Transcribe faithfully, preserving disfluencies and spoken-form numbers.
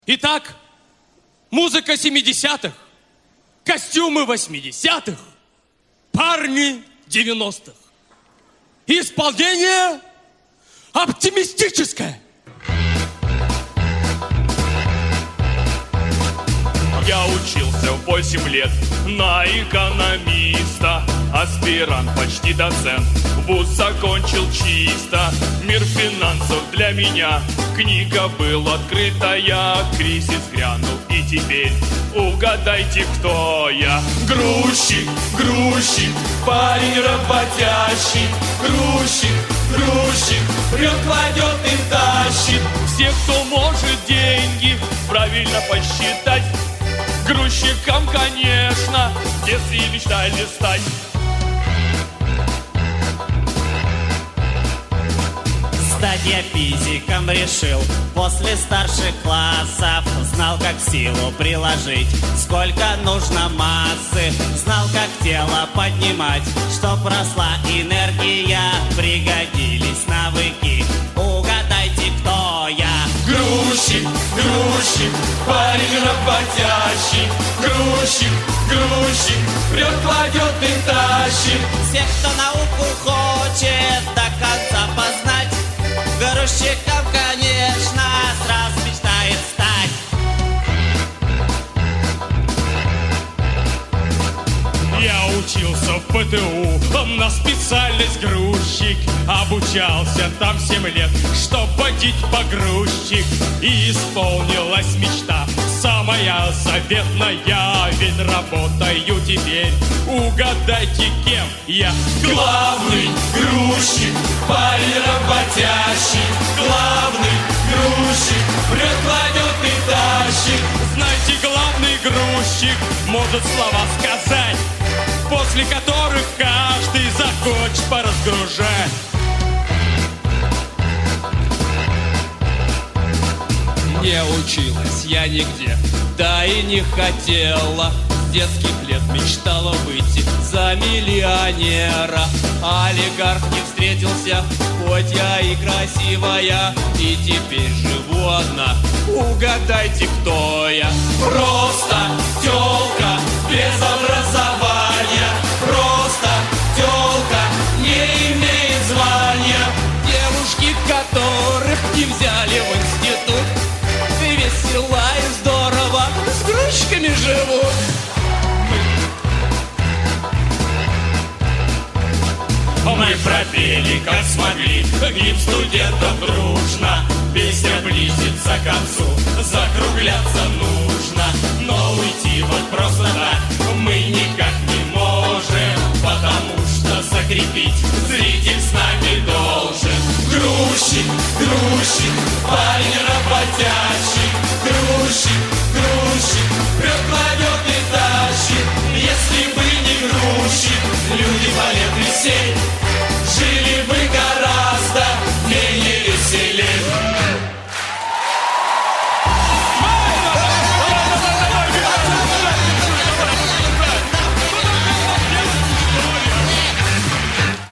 Итак, музыка семидесятых, костюмы восьмидесятых, парни девяностых. Исполнение оптимистическое. Я учился в восемь лет на экономиста, аспирант, почти доцент, вуз закончил чисто. Мир финансов для меня, книга была открытая. Кризис грянул, и теперь угадайте, кто я. Грузчик, грузчик, парень работящий. Грузчик, грузчик, прет, кладет и тащит. Все, кто может деньги правильно посчитать, грузчикам, конечно, в детстве мечтали стать. Стать я физиком решил после старших классов. Знал, как силу приложить, сколько нужно массы. Знал, как тело поднимать, чтоб росла энергия. Пригодились навыки, угадайте, кто я. Грузчик, грузчик, парень работящий. Грузчик, грузчик, прет, кладет и тащит. Всех, кто науку хочет до конца познать, грузчиком, конечно, сразу мечтает стать. Я учился в пэ тэ у на специальность грузчик. Обучался там семь лет, чтоб водить погрузчик. И исполнилась мечта самая заветная, ведь работаю теперь, угадайте, кем я. Главный грузчик, парень работящий. Главный грузчик, прет, кладет и тащит. Знаете, главный грузчик может слова сказать, после которых каждый захочет поразгружать. Не училась я нигде, да и не хотела. С детских лет мечтала выйти за миллионера. Олигарх не встретился, хоть я и красивая, и теперь живу одна, угадайте, кто я. Просто тёлка без образования. Просто тёлка не имеет звания. Девушки, которых не взяли в институт, весела и здорово с грузчиками живут. Мы пропели, как смогли, гимн студентов дружно. Песня близится к концу, закругляться нужно. Но уйти вот просто так мы никак не можем, потому что закрепить зритель с нами должен. Грузчик,